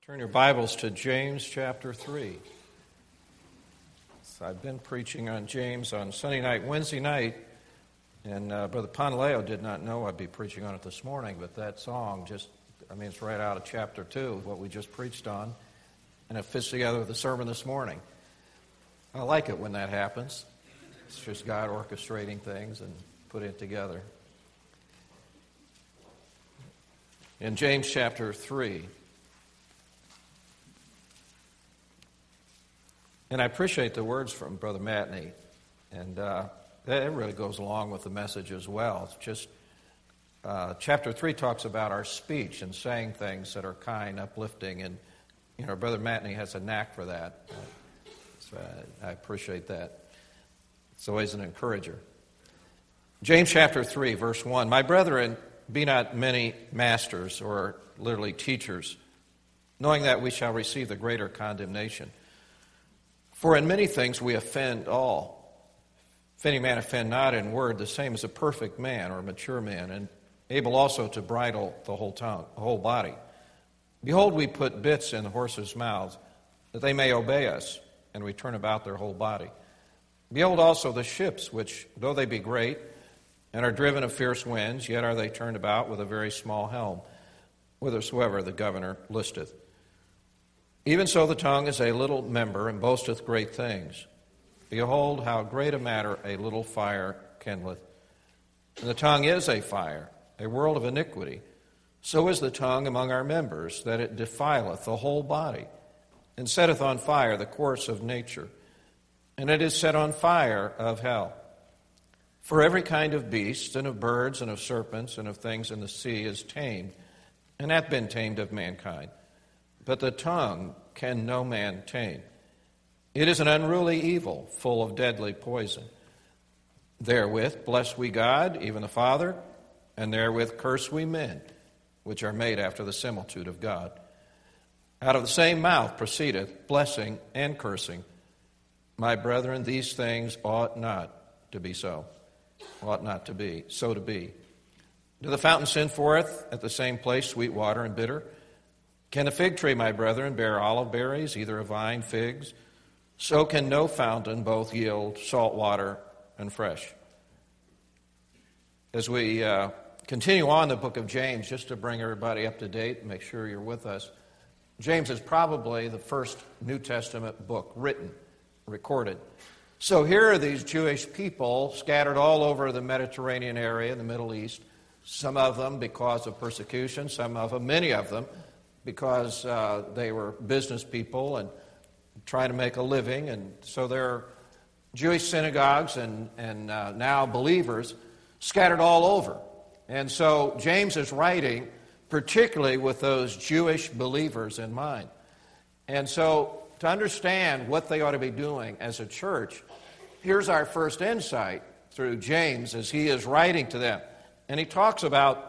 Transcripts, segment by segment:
Turn your Bibles to James chapter 3. So I've been preaching on James on Sunday night, Wednesday night, and Brother Panaleo did not know I'd be preaching on it this morning, but that song it's right out of chapter 2, what we just preached on, and it fits together with the sermon this morning. I like it when that happens. It's just God orchestrating things and putting it together. In James chapter 3, and I appreciate the words from Brother Matney, and that really goes along with the message as well. It's just, chapter 3 talks about our speech and saying things that are kind, uplifting, and, Brother Matney has a knack for that. So I appreciate that. It's always an encourager. James chapter 3, verse 1, "My brethren, be not many masters," or literally teachers, "knowing that we shall receive the greater condemnation. For in many things we offend all. If any man offend not in word, the same is a perfect man or a mature man, and able also to bridle the whole tongue, the whole body. Behold, we put bits in the horses' mouths, that they may obey us, and we turn about their whole body. Behold also the ships, which, though they be great, and are driven of fierce winds, yet are they turned about with a very small helm, whithersoever the governor listeth. Even so the tongue is a little member, and boasteth great things. Behold, how great a matter a little fire kindleth. And the tongue is a fire, a world of iniquity. So is the tongue among our members, that it defileth the whole body, and setteth on fire the course of nature, and it is set on fire of hell. For every kind of beast, and of birds, and of serpents, and of things in the sea is tamed, and hath been tamed of mankind. But the tongue can no man tame. It is an unruly evil, full of deadly poison. Therewith bless we God, even the Father, and therewith curse we men, which are made after the similitude of God. Out of the same mouth proceedeth blessing and cursing. My brethren, these things ought not to be so. Ought not to be, so to be. Do the fountain send forth at the same place sweet water and bitter? Can the fig tree, my brethren, bear olive berries, either a vine, figs? So can no fountain both yield salt water and fresh." As we continue on the book of James, just to bring everybody up to date and make sure you're with us, James is probably the first New Testament book written, recorded. So here are these Jewish people scattered all over the Mediterranean area, in the Middle East, some of them because of persecution, many of them, because they were business people and trying to make a living. And so there are Jewish synagogues and now believers scattered all over. And so James is writing particularly with those Jewish believers in mind. And so to understand what they ought to be doing as a church, here's our first insight through James as he is writing to them. And he talks about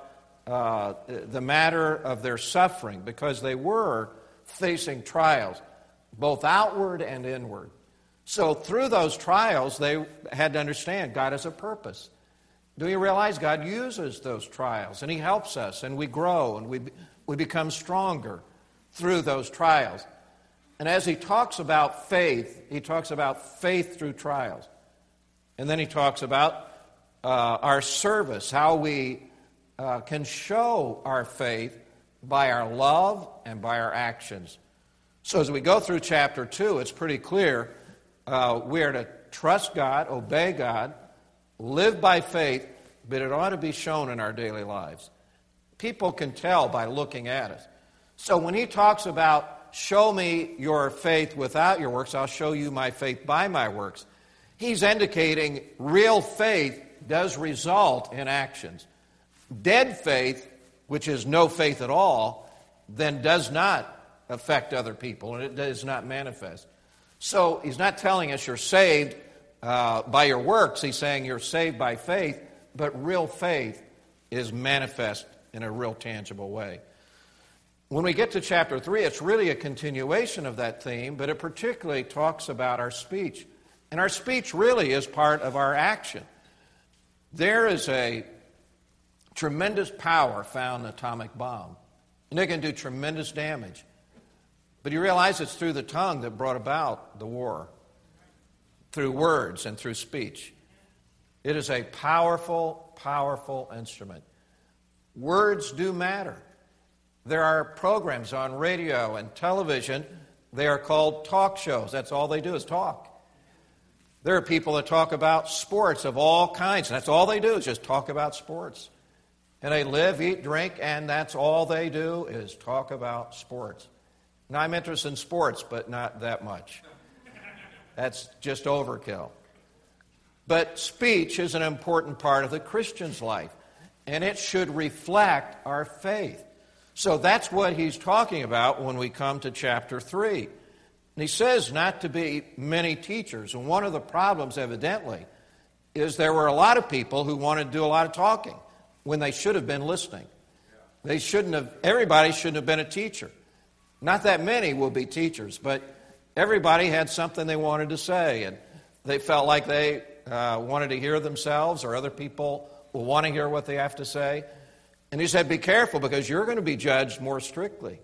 the matter of their suffering, because they were facing trials, both outward and inward. So through those trials, they had to understand God has a purpose. Do you realize God uses those trials, and He helps us, and we grow, and we become stronger through those trials. And as he talks about faith, he talks about faith through trials. And then he talks about our service, how we can show our faith by our love and by our actions. So as we go through chapter 2, it's pretty clear we are to trust God, obey God, live by faith, but it ought to be shown in our daily lives. People can tell by looking at us. So when he talks about show me your faith without your works, I'll show you my faith by my works, he's indicating real faith does result in actions. Dead faith, which is no faith at all, then does not affect other people, and it does not manifest. So he's not telling us you're saved by your works. He's saying you're saved by faith, but real faith is manifest in a real tangible way. When we get to chapter 3, it's really a continuation of that theme, but it particularly talks about our speech. And our speech really is part of our action. There is a tremendous power found in an atomic bomb, and it can do tremendous damage. But you realize it's through the tongue that brought about the war, through words and through speech. It is a powerful, powerful instrument. Words do matter. There are programs on radio and television. They are called talk shows. That's all they do is talk. There are people that talk about sports of all kinds, and that's all they do is just talk about sports. And they live, eat, drink, and that's all they do is talk about sports. Now, I'm interested in sports, but not that much. That's just overkill. But speech is an important part of the Christian's life, and it should reflect our faith. So that's what he's talking about when we come to chapter 3. And he says not to be many teachers. And one of the problems, evidently, is there were a lot of people who wanted to do a lot of talking when they should have been listening. Everybody shouldn't have been a teacher. Not that many will be teachers, but everybody had something they wanted to say, and they felt like they wanted to hear themselves, or other people will want to hear what they have to say. And he said, be careful, because you're going to be judged more strictly.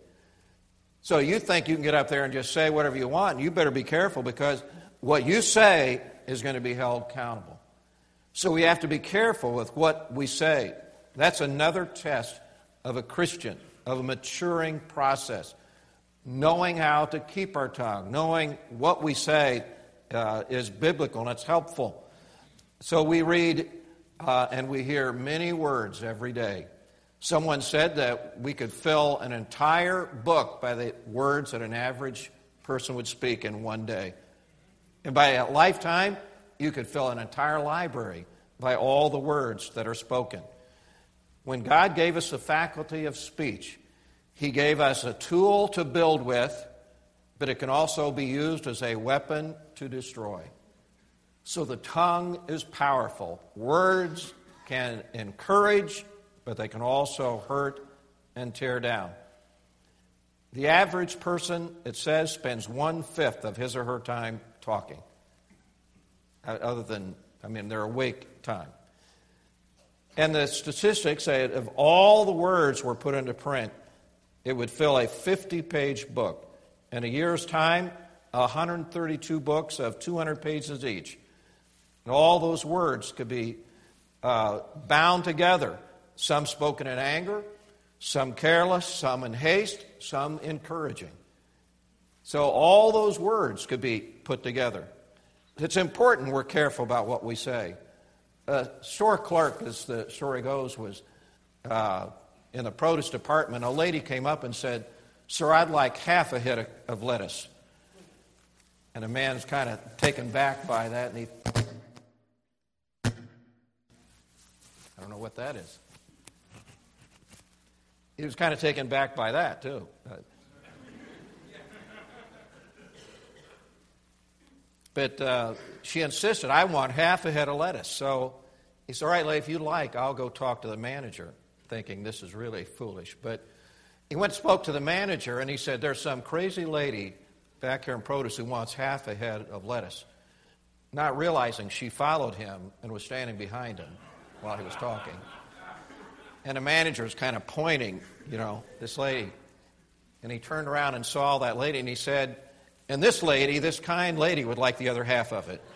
So you think you can get up there and just say whatever you want, and you better be careful, because what you say is going to be held accountable. So we have to be careful with what we say. That's another test of a Christian, of a maturing process. Knowing how to keep our tongue, knowing what we say is biblical and it's helpful. So we read and we hear many words every day. Someone said that we could fill an entire book by the words that an average person would speak in one day. And by a lifetime, you could fill an entire library by all the words that are spoken. When God gave us the faculty of speech, He gave us a tool to build with, but it can also be used as a weapon to destroy. So the tongue is powerful. Words can encourage, but they can also hurt and tear down. The average person, it says, spends 1/5 of his or her time talking. Their awake time. And the statistics say if all the words were put into print, it would fill a 50-page book. In a year's time, 132 books of 200 pages each. And all those words could be bound together. Some spoken in anger, some careless, some in haste, some encouraging. So all those words could be put together. It's important we're careful about what we say. A store clerk, as the story goes, was in the produce department. A lady came up and said, "Sir, I'd like half a head of lettuce." And the man's kind of taken back by that, and I don't know what that is. He was kind of taken back by that, too. But she insisted, "I want half a head of lettuce." So he said, "All right, lady, if you like, I'll go talk to the manager," thinking this is really foolish. But he went and spoke to the manager, and he said, "There's some crazy lady back here in produce who wants half a head of lettuce." Not realizing she followed him and was standing behind him while he was talking. And the manager was kind of pointing, this lady. And he turned around and saw that lady, and he said, "And this lady, this kind lady, would like the other half of it."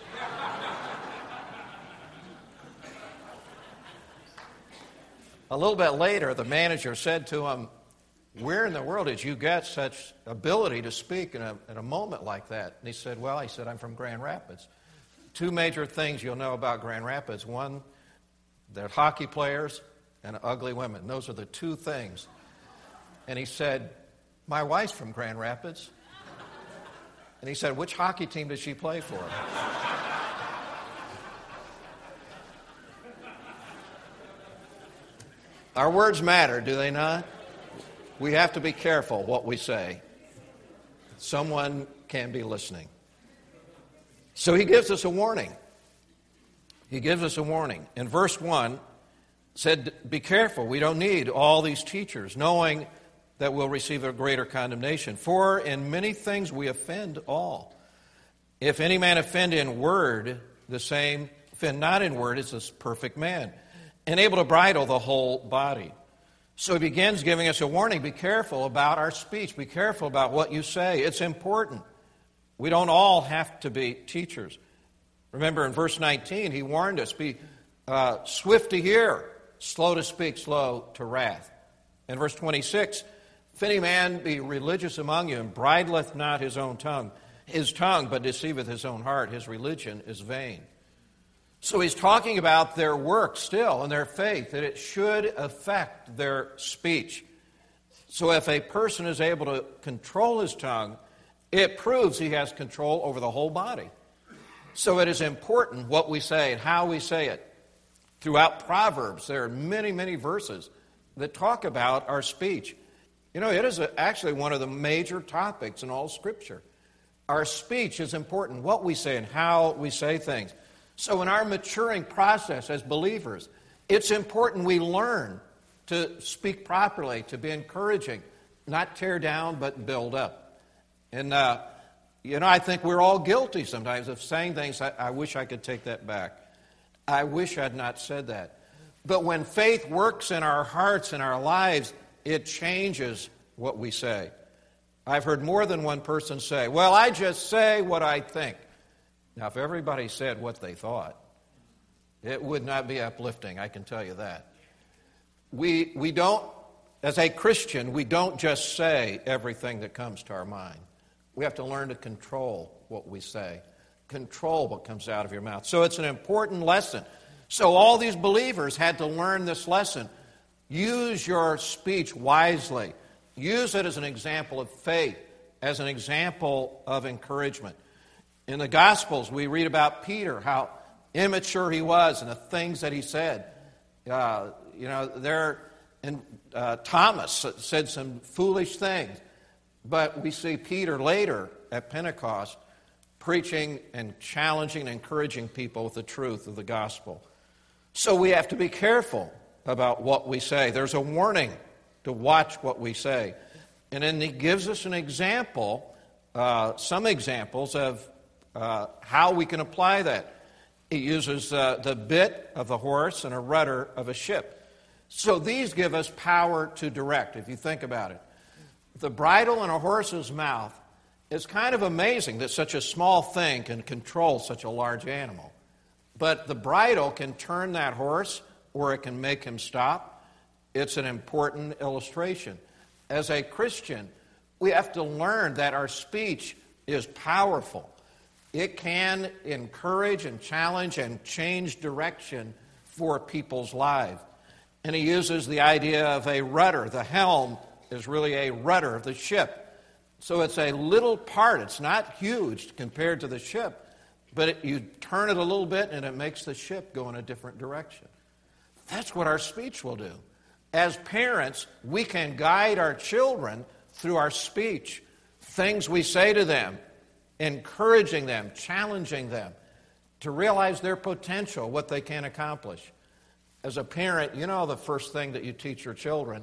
A little bit later, the manager said to him, "Where in the world did you get such ability to speak in a moment like that?" And he said, "I'm from Grand Rapids." Two major things you'll know about Grand Rapids. One, they're hockey players and ugly women. Those are the two things. And he said, "My wife's from Grand Rapids." And he said, "Which hockey team does she play for?" Our words matter, do they not? We have to be careful what we say. Someone can be listening. So he gives us a warning. He gives us a warning. In verse 1, said, "Be careful. We don't need all these teachers, knowing that we'll receive a greater condemnation. For in many things we offend all. If any man offend in word, the same offend not in word is this perfect man, and able to bridle the whole body. So he begins giving us a warning. Be careful about our speech. Be careful about what you say. It's important. We don't all have to be teachers. Remember in verse 19, he warned us, be swift to hear, slow to speak, slow to wrath. In verse 26, if any man be religious among you and bridleth not his tongue, but deceiveth his own heart, his religion is vain. So he's talking about their work still and their faith, that it should affect their speech. So if a person is able to control his tongue, it proves he has control over the whole body. So it is important what we say and how we say it. Throughout Proverbs, there are many, many verses that talk about our speech. You know, it is actually one of the major topics in all Scripture. Our speech is important, what we say and how we say things. So in our maturing process as believers, it's important we learn to speak properly, to be encouraging, not tear down but build up. And, I think we're all guilty sometimes of saying things, I wish I could take that back. I wish I'd not said that. But when faith works in our hearts and our lives, it changes what we say. I've heard more than one person say, well, I just say what I think. Now, if everybody said what they thought, it would not be uplifting, I can tell you that. We don't, as a Christian, we don't just say everything that comes to our mind. We have to learn to control what we say, control what comes out of your mouth. So it's an important lesson. So all these believers had to learn this lesson. Use your speech wisely. Use it as an example of faith, as an example of encouragement. In the Gospels, we read about Peter, how immature he was and the things that he said. Thomas said some foolish things. But we see Peter later at Pentecost preaching and challenging and encouraging people with the truth of the gospel. So we have to be careful about what we say. There's a warning to watch what we say. And then he gives us an example, some examples of how we can apply that. He uses the bit of the horse and a rudder of a ship. So these give us power to direct, if you think about it. The bridle in a horse's mouth, it's kind of amazing that such a small thing can control such a large animal. But the bridle can turn that horse or it can make him stop. It's an important illustration. As a Christian, we have to learn that our speech is powerful. It can encourage and challenge and change direction for people's lives. And he uses the idea of a rudder. The helm is really a rudder of the ship. So it's a little part. It's not huge compared to the ship, but you turn it a little bit and it makes the ship go in a different direction. That's what our speech will do. As parents, we can guide our children through our speech, things we say to them, encouraging them, challenging them to realize their potential, what they can accomplish. As a parent, you know the first thing that you teach your children,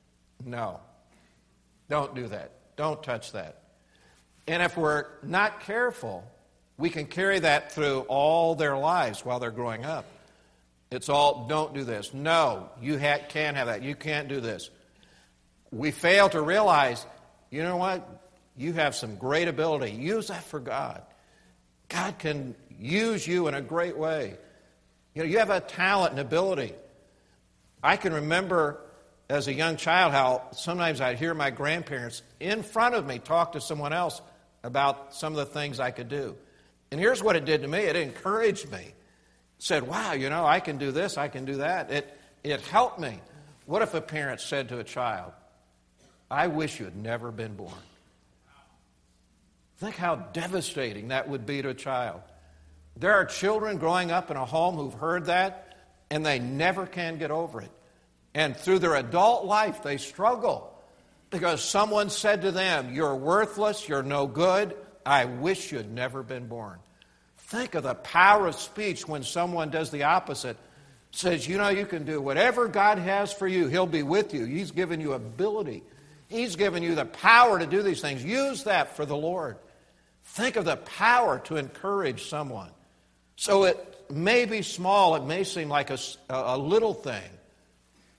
no, don't do that. Don't touch that. And if we're not careful, we can carry that through all their lives while they're growing up. It's all, don't do this. No, you can't have that. You can't do this. We fail to realize, you know what? You have some great ability. Use that for God. God can use you in a great way. You know, you have a talent and ability. I can remember as a young child how sometimes I'd hear my grandparents in front of me talk to someone else about some of the things I could do. And here's what it did to me. It encouraged me. It said, wow, you know, I can do this, I can do that. It helped me. What if a parent said to a child, I wish you had never been born? Think how devastating that would be to a child. There are children growing up in a home who've heard that, and they never can get over it. And through their adult life, they struggle because someone said to them, you're worthless, you're no good, I wish you'd never been born. Think of the power of speech when someone does the opposite. Says, you know, you can do whatever God has for you. He'll be with you. He's given you ability. He's given you the power to do these things. Use that for the Lord. Think of the power to encourage someone. So it may be small. It may seem like a little thing.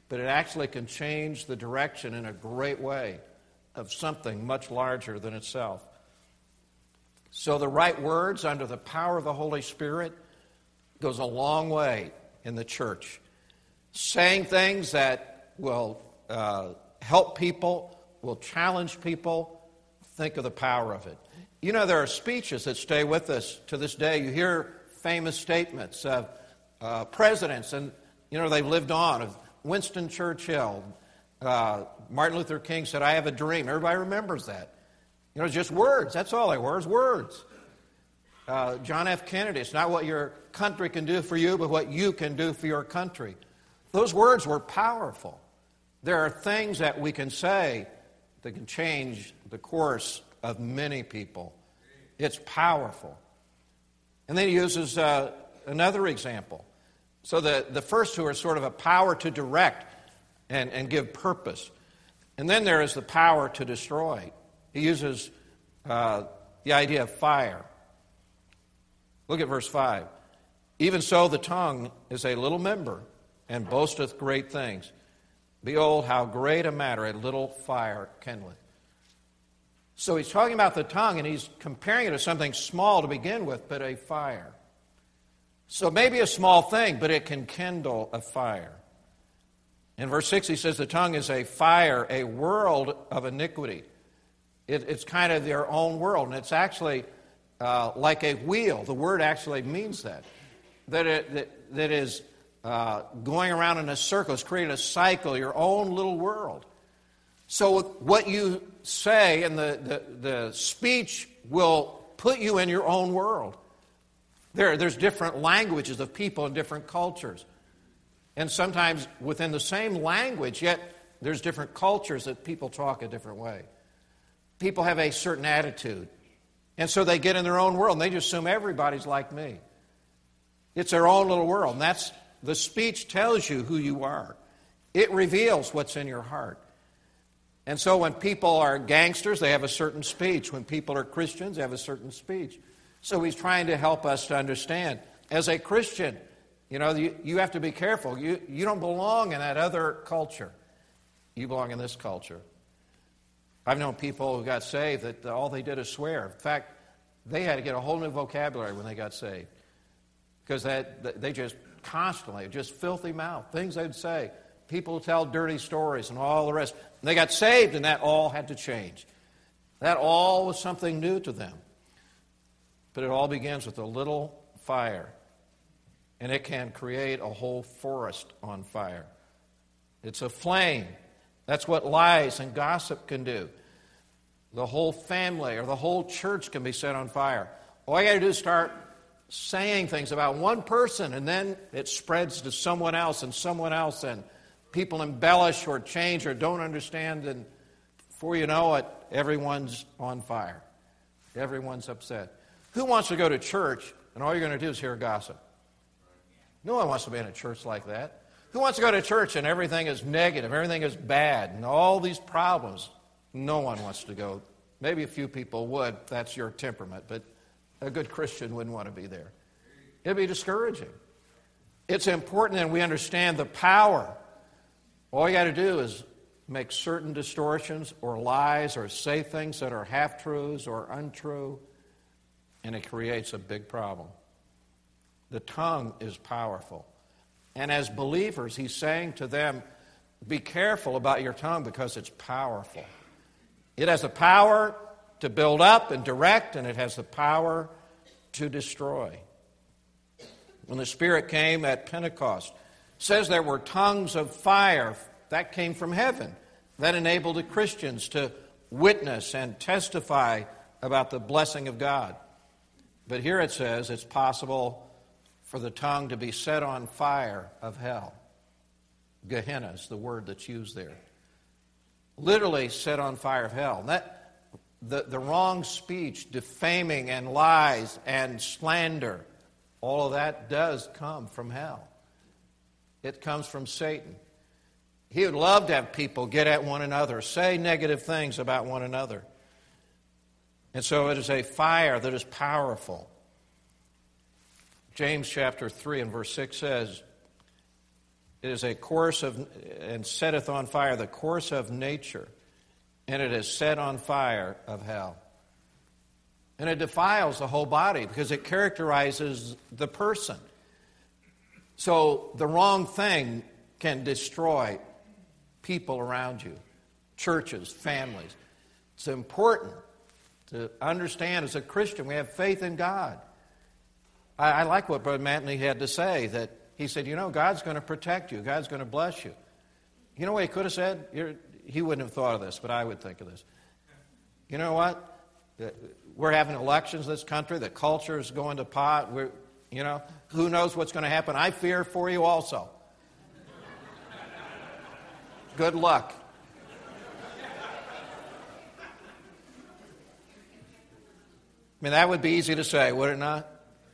but it actually can change the direction in a great way of something much larger than itself. So the right words under the power of the Holy Spirit goes a long way in the church. Saying things that will help people, will challenge people, think of the power of it. You know, there are speeches that stay with us to this day. You hear famous statements of presidents, and, you know, they've lived on, of Winston Churchill. Martin Luther King said, "I have a dream." Everybody remembers that. You know, just words. That's all they were, is words. John F. Kennedy, it's not what your country can do for you, but what you can do for your country. Those words were powerful. There are things that we can say that can change the course of many people. It's powerful. And then he uses another example. So the first two are sort of a power to direct and give purpose. And then there is the power to destroy. He uses the idea of fire. Look at verse 5. "Even so the tongue is a little member, and boasteth great things. Behold, how great a matter a little fire kindleth." So he's talking about the tongue, and he's comparing it to something small to begin with, but a fire. So maybe a small thing, but it can kindle a fire. In verse 6, he says the tongue is a fire, a world of iniquity. It's kind of their own world, and it's actually like a wheel. The word actually means that is going around in a circle. It's creating a cycle, your own little world. So what you say and the speech will put you in your own world. There's different languages of people in different cultures. And sometimes within the same language, yet there's different cultures that people talk a different way. People have a certain attitude. And so they get in their own world, and they just assume everybody's like me. It's their own little world. And that's the speech tells you who you are. It reveals what's in your heart. And so when people are gangsters, they have a certain speech. When people are Christians, they have a certain speech. So he's trying to help us to understand. As a Christian, you know, you have to be careful. You don't belong in that other culture. You belong in this culture. I've known people who got saved that all they did is swear. In fact, they had to get a whole new vocabulary when they got saved. Because they just constantly, just filthy mouth, things they'd say. People tell dirty stories and all the rest. And they got saved, and that all had to change. That all was something new to them. But it all begins with a little fire. And it can create a whole forest on fire. It's a flame. That's what lies and gossip can do. The whole family or the whole church can be set on fire. All you got to do is start saying things about one person, and then it spreads to someone else, and people embellish or change or don't understand, and before you know it, everyone's on fire. Everyone's upset. Who wants to go to church and all you're going to do is hear gossip? No one wants to be in a church like that. Who wants to go to church and everything is negative, everything is bad, and all these problems? No one wants to go. Maybe a few people would, if that's your temperament, but a good Christian wouldn't want to be there. It'd be discouraging. It's important that we understand the power. All you got to do is make certain distortions or lies or say things that are half-truths or untrue, and it creates a big problem. The tongue is powerful. And as believers, he's saying to them, be careful about your tongue because it's powerful. It has the power to build up and direct, and it has the power to destroy. When the Spirit came at Pentecost, it says there were tongues of fire. That came from heaven. That enabled the Christians to witness and testify about the blessing of God. But here it says it's possible for the tongue to be set on fire of hell. Gehenna is the word that's used there. Literally set on fire of hell. The wrong speech, defaming and lies and slander, all of that does come from hell. It comes from Satan. He would love to have people get at one another, say negative things about one another. And so it is a fire that is powerful. James chapter 3 and verse 6 says, It is a course of, and setteth on fire the course of nature, and it is set on fire of hell. And it defiles the whole body because it characterizes the person. So the wrong thing can destroy people around you, churches, families. It's important to understand as a Christian we have faith in God. I like what Brother Mantley had to say, that he said, God's going to protect you. God's going to bless you. You know what he could have said? He wouldn't have thought of this, but I would think of this. You know what? We're having elections in this country. The culture is going to pot. Who knows what's going to happen? I fear for you also. Good luck. I mean, that would be easy to say, would it not?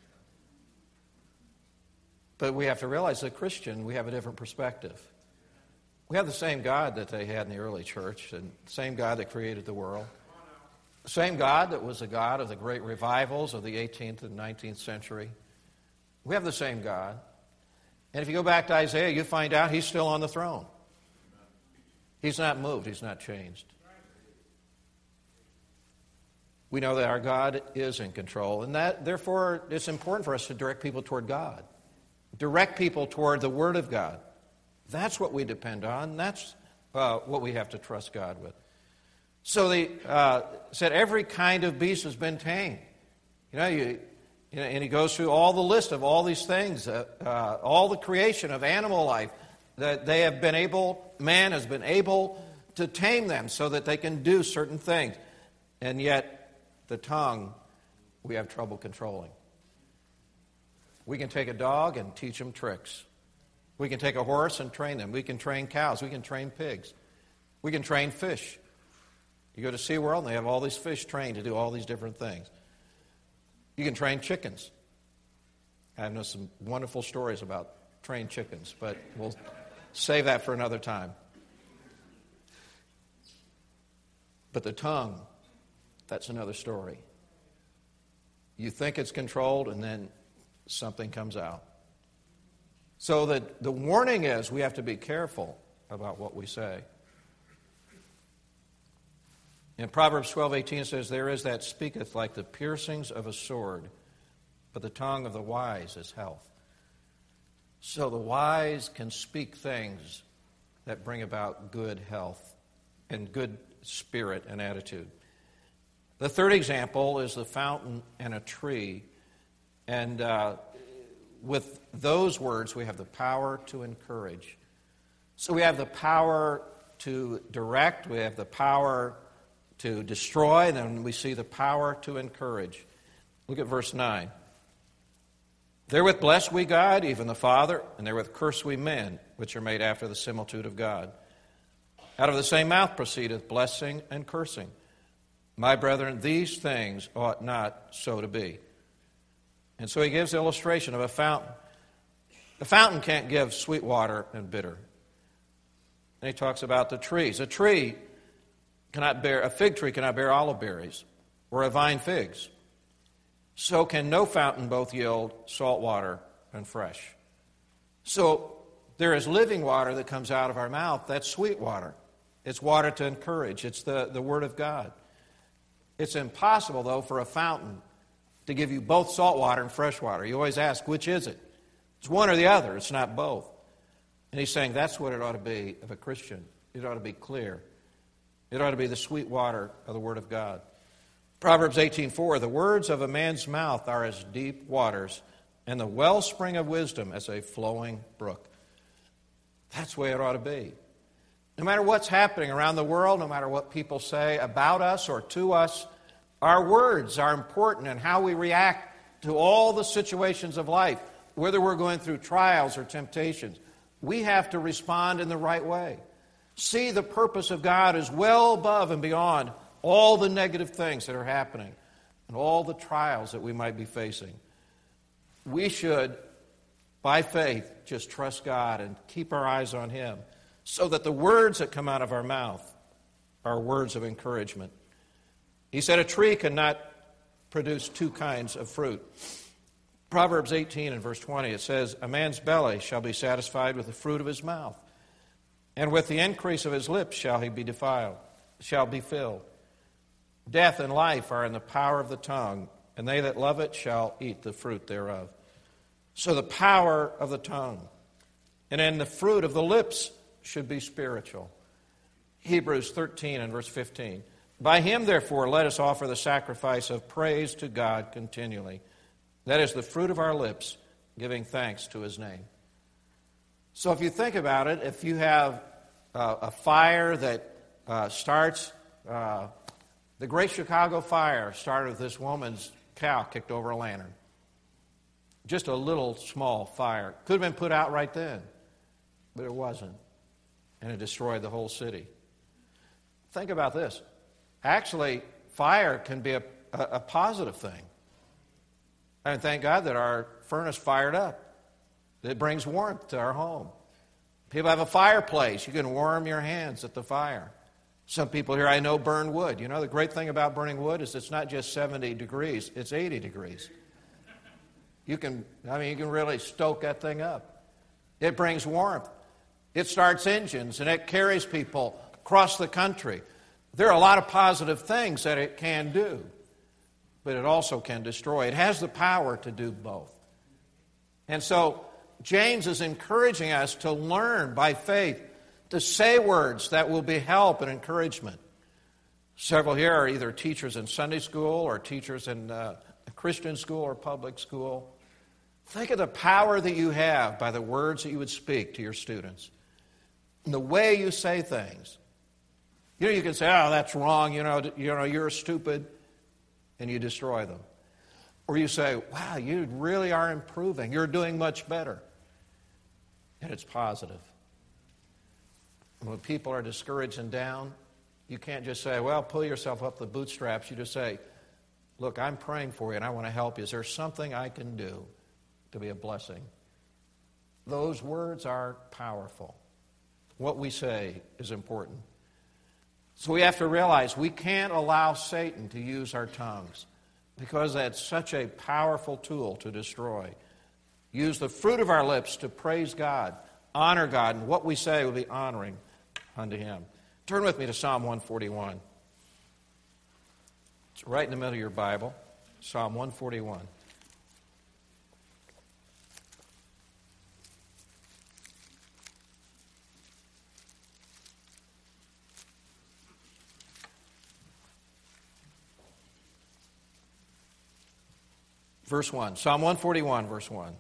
But we have to realize that Christian, we have a different perspective. We have the same God that they had in the early church, and the same God that created the world. The same God that was the God of the great revivals of the 18th and 19th century. We have the same God. And if you go back to Isaiah, you find out he's still on the throne. He's not moved. He's not changed. We know that our God is in control, and that, therefore, it's important for us to direct people toward God. Direct people toward the Word of God. That's what we depend on. That's what we have to trust God with. So they said every kind of beast has been tamed. And he goes through all the list of all these things, all the creation of animal life, that man has been able to tame them so that they can do certain things. And yet, the tongue, we have trouble controlling. We can take a dog and teach them tricks. We can take a horse and train them. We can train cows. We can train pigs. We can train fish. You go to SeaWorld and they have all these fish trained to do all these different things. You can train chickens. I know some wonderful stories about trained chickens, but we'll save that for another time. But the tongue, that's another story. You think it's controlled, and then something comes out. So the warning is we have to be careful about what we say. In Proverbs 12:18 it says, "There is that speaketh like the piercings of a sword, but the tongue of the wise is health." So the wise can speak things that bring about good health and good spirit and attitude. The third example is the fountain and a tree. And with those words, we have the power to encourage. So we have the power to direct, we have the power to destroy, and then we see the power to encourage. Look at verse 9. "Therewith bless we God, even the Father, and therewith curse we men, which are made after the similitude of God. Out of the same mouth proceedeth blessing and cursing. My brethren, these things ought not so to be." And so he gives the illustration of a fountain. The fountain can't give sweet water and bitter. And he talks about the trees. A fig tree cannot bear olive berries, or a vine figs. So can no fountain both yield salt water and fresh. So there is living water that comes out of our mouth. That's sweet water. It's water to encourage. It's the Word of God. It's impossible, though, for a fountain to give you both salt water and fresh water. You always ask, which is it? It's one or the other. It's not both. And he's saying that's what it ought to be of a Christian. It ought to be clear. It ought to be the sweet water of the Word of God. Proverbs 18:4, "The words of a man's mouth are as deep waters, and the wellspring of wisdom as a flowing brook." That's the way it ought to be. No matter what's happening around the world, no matter what people say about us or to us, our words are important in how we react to all the situations of life, whether we're going through trials or temptations. We have to respond in the right way. See the purpose of God is well above and beyond all the negative things that are happening and all the trials that we might be facing. We should, by faith, just trust God and keep our eyes on Him so that the words that come out of our mouth are words of encouragement. He said a tree cannot produce two kinds of fruit. Proverbs 18 and verse 20, it says, "A man's belly shall be satisfied with the fruit of his mouth, and with the increase of his lips shall he be filled. Death and life are in the power of the tongue, and they that love it shall eat the fruit thereof." So the power of the tongue, and then the fruit of the lips should be spiritual. Hebrews 13 and verse 15. "By him, therefore, let us offer the sacrifice of praise to God continually. That is the fruit of our lips, giving thanks to his name." So if you think about it, if you have a fire that starts, the Great Chicago Fire started with this woman's cow kicked over a lantern. Just a little small fire. Could have been put out right then, but it wasn't. And it destroyed the whole city. Think about this. Actually, fire can be a positive thing. And thank God that our furnace fired up. It brings warmth to our home. People have a fireplace. You can warm your hands at the fire. Some people here I know burn wood. You know, the great thing about burning wood is it's not just 70 degrees, it's 80 degrees. You can really stoke that thing up. It brings warmth. It starts engines, and it carries people across the country. There are a lot of positive things that it can do, but it also can destroy. It has the power to do both. And so James is encouraging us to learn by faith to say words that will be help and encouragement. Several here are either teachers in Sunday school or teachers in a Christian school or public school. Think of the power that you have by the words that you would speak to your students. And the way you say things. You know, you can say, "Oh, that's wrong, you're stupid," and you destroy them. Or you say, "Wow, you really are improving. You're doing much better." And it's positive. When people are discouraged and down, you can't just say, "Well, pull yourself up the bootstraps." You just say, "Look, I'm praying for you and I want to help you. Is there something I can do to be a blessing?" Those words are powerful. What we say is important. So we have to realize we can't allow Satan to use our tongues because that's such a powerful tool to destroy. Use the fruit of our lips to praise God, honor God, and what we say will be honoring unto him. Turn with me to Psalm 141. It's right in the middle of your Bible, Psalm 141. Verse 1, Psalm 141, verse 1.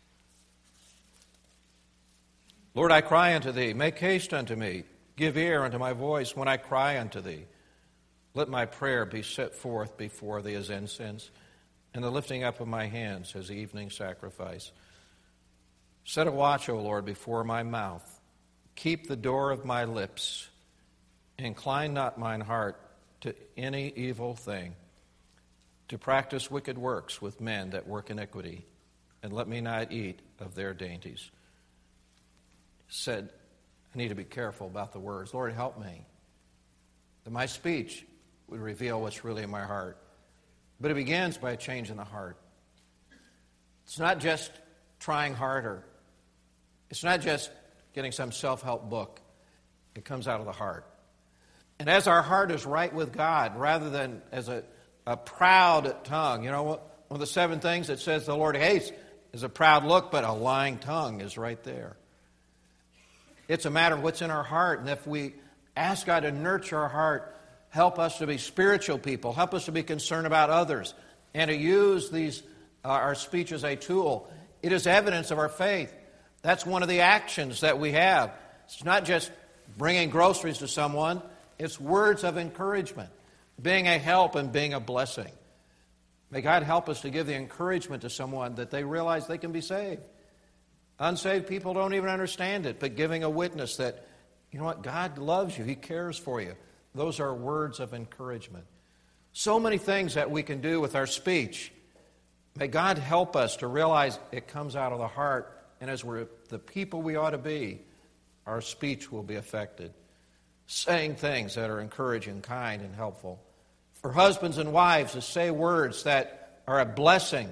"Lord, I cry unto thee, make haste unto me. Give ear unto my voice when I cry unto thee. Let my prayer be set forth before thee as incense, and the lifting up of my hands as evening sacrifice. Set a watch, O Lord, before my mouth. Keep the door of my lips. Incline not mine heart to any evil thing, to practice wicked works with men that work iniquity, and let me not eat of their dainties." Said, I need to be careful about the words. Lord, help me, that my speech would reveal what's really in my heart. But it begins by a change in the heart. It's not just trying harder. It's not just getting some self-help book. It comes out of the heart. And as our heart is right with God, rather than as a proud tongue. You know, one of the 7 things that says the Lord hates is a proud look, but a lying tongue is right there. It's a matter of what's in our heart. And if we ask God to nurture our heart, help us to be spiritual people, help us to be concerned about others, and to use our speech as a tool, it is evidence of our faith. That's one of the actions that we have. It's not just bringing groceries to someone, it's words of encouragement. Being a help and being a blessing. May God help us to give the encouragement to someone that they realize they can be saved. Unsaved people don't even understand it, but giving a witness that, you know what, God loves you, He cares for you. Those are words of encouragement. So many things that we can do with our speech. May God help us to realize it comes out of the heart, and as we're the people we ought to be, our speech will be affected. Saying things that are encouraging, kind, and helpful. For husbands and wives to say words that are a blessing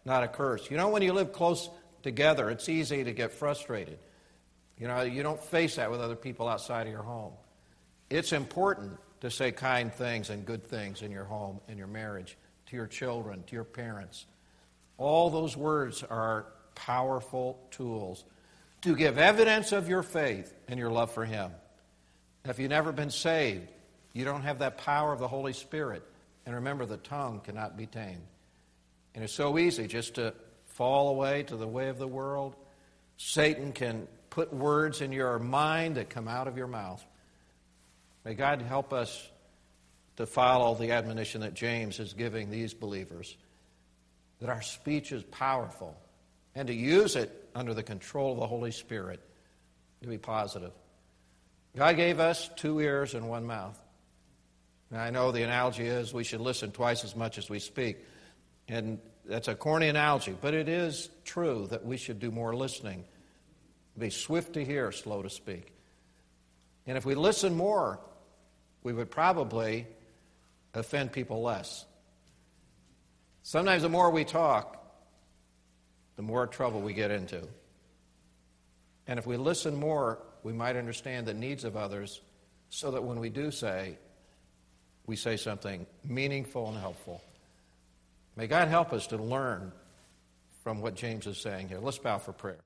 not a curse. You know, when you live close together, it's easy to get frustrated. You know, you don't face that with other people outside of your home. It's important to say kind things and good things in your home, in your marriage, to your children, to your parents. All those words are powerful tools to give evidence of your faith and your love for Him. And if you've never been saved, you don't have that power of the Holy Spirit. And remember, the tongue cannot be tamed. And it's so easy just to fall away to the way of the world. Satan can put words in your mind that come out of your mouth. May God help us to follow the admonition that James is giving these believers, that our speech is powerful, and to use it under the control of the Holy Spirit to be positive. God gave us 2 ears and 1 mouth. Now, I know the analogy is we should listen twice as much as we speak, and that's a corny analogy, but it is true that we should do more listening, be swift to hear, slow to speak. And if we listen more, we would probably offend people less. Sometimes the more we talk, the more trouble we get into. And if we listen more, we might understand the needs of others so that when we do say, we say something meaningful and helpful. May God help us to learn from what James is saying here. Let's bow for prayer.